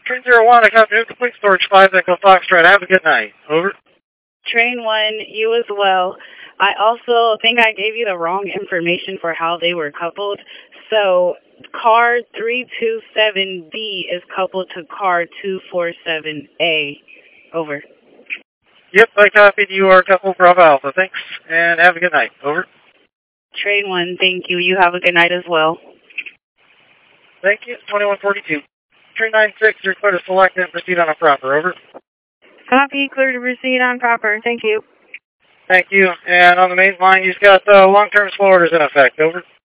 Train 01, I got new complete storage 5 Echo Foxtrot. Have a good night. Over. Train 1, you as well. I also think I gave you the wrong information for how they were coupled. So car 327B is coupled to car 247A. Over. Yep, I copied. You are coupled Bravo Alpha. Thanks, and have a good night. Over. Train 1, thank you. You have a good night as well. Thank you. 2142. Train 96, you're clear to select and proceed on a proper. Over. Copy, clear to proceed on proper. Thank you. Thank you. And on the main line, you've got long-term slow orders in effect. Over.